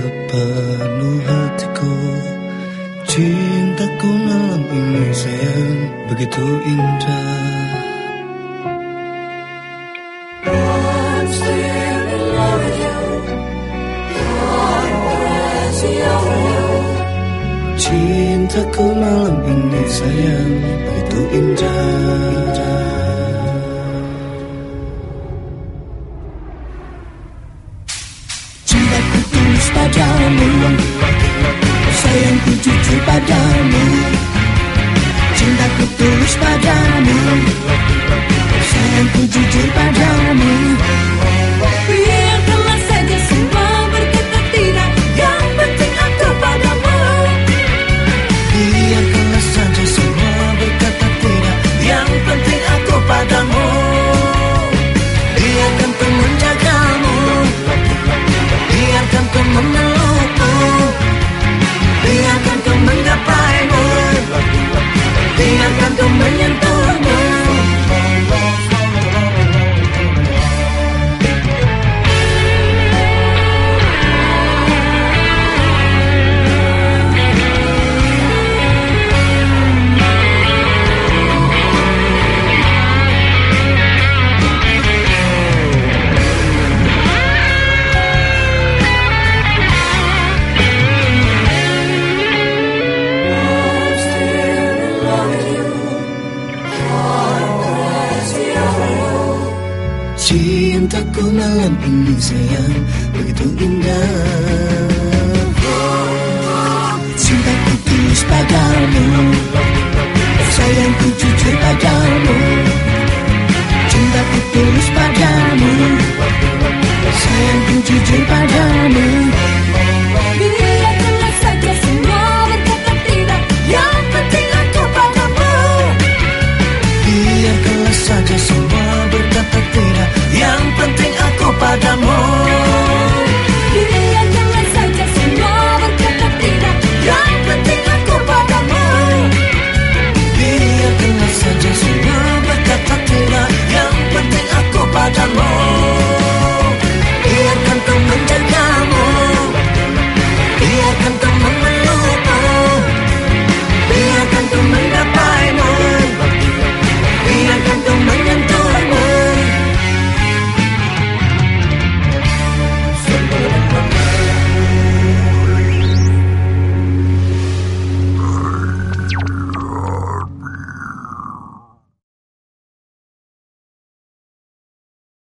sepenuh hatiku. Cintaku malam ini sayang begitu indah. I'm still in love with you. I'm crazy over you. Cintaku malam ini sayang begitu indah. Cintaku tulus padamu, sayangku jujur padamu. Cintaku tulus padamu, sayangku jujur padamu. Biarkanlah saja semua berkata tidak, yang penting aku padamu. Biarkanlah saja semua berkata tidak, yang penting aku padamu. Biarkan ku menjagamu, biarkan ku memelukmu, biarkan ku menggapaimu, biarkan ku menyentuhmu. Cintaku malam ini sayang begitu indah. Cintaku tulus padamu, sayangku jujur padamu. Cintaku tulus padamu, sayangku jujur padamu.